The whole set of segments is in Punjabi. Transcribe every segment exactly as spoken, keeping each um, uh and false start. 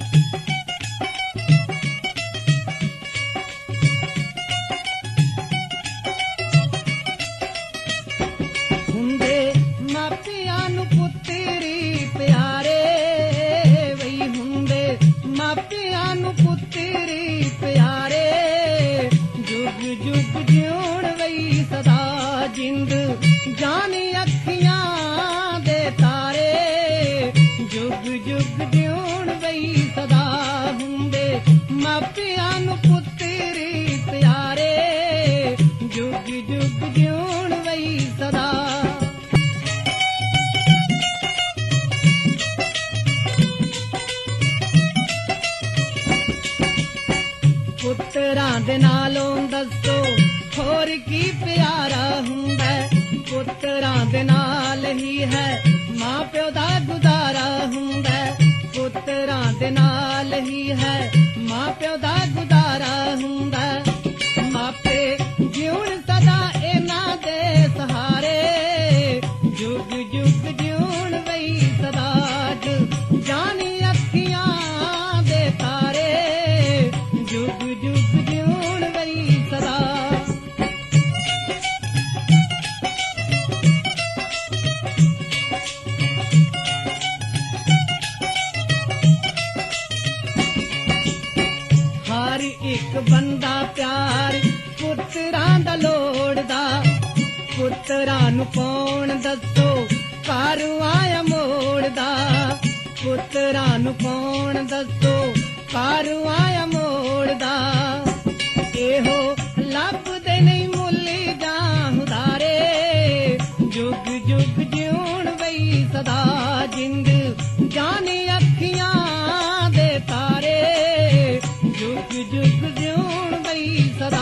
ਪੁੱਤਰਾਂ ਦੇ ਨਾਲੋਂ ਦੱਸੋ ਹੋਰ ਕੀ ਪਿਆਰਾ ਹੁੰਦਾ, ਪੁੱਤਰਾਂ ਦੇ ਨਾਲ ਹੀ ਹੈ ਮਾਂ ਪਿਓ ਦਾ ਗੁਜ਼ਾਰਾ ਹੁੰਦਾ, ਪੁੱਤਰਾਂ ਦੇ ਨਾਲ ਹੀ ਹੈ ਮਾਂ ਪਿਓ ਦਾ ਗੁਜ਼ਾਰਾ ਹੁੰਦਾ। ਮਾਪੇ ਜਿਉਣ ਸਦਾ ਇਹਨਾਂ ਦੇ ਸਹਾਰੇ, ਜੁਗ ਜੁਗ ਜਿਉਣ ਵਈ ਸਦਾ ਜਾਣੀ ਅੱਖੀਆਂ ਦੇ ਤਾਰੇ, ਜੁਗ ਜੁਗ ਜਿਉਣ ਵਈ ਸਦਾ। ਹਰ ਇੱਕ ਬੰਦਾ ਪਿਆਰ ਪੁੱਤਰਾਂ ਦਾ ਲੋੜਦਾ, ਪੁੱਤਰਾਂ ਨੂੰ ਕੌਣ ਦੱਸੋ ਘਰ ਆਇਆ ਮੋੜਦਾ, ਪੁੱਤਰਾਂ ਨੂੰ ਕੌਣ ਦੱਸੋ ਘਰ ਆਇਆ ਮੋੜਦਾ। ਇਹੋ ਲੱਭਦੇ ਨਹੀਂ ਮੁੱਲੀ ਜਾਂ ਉਧਾਰੇ, ਜੁਗ ਜੁਗ ਜਿਉਣ ਵਈ ਸਦਾ ਜਿੰਦ ਜਾਣੀ ਅੱਖੀਆਂ ਦੇ ਤਾਰੇ, ਜੁਗ ਜੁਗ ਜਿਉਣ ਵਈ ਸਦਾ।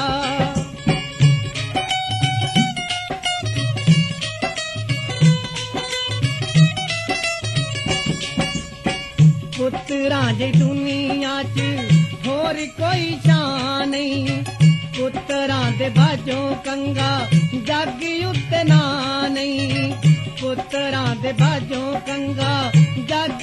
ਪੁੱਤਰਾਂ ਦੀ ਦੁਨੀਆ 'ਚ ਹੋਰ ਕੋਈ ਸ਼ਾਨ ਨਹੀਂ, ਪੁੱਤਰਾਂ ਦੇ ਬਾਝੋਂ ਕੰਗਾ ਜੱਗ ਉੱਤੇ ਨਾ ਨਹੀਂ, ਪੁੱਤਰਾਂ ਦੇ ਬਾਝੋਂ ਕੰਗਾ ਜੱਗ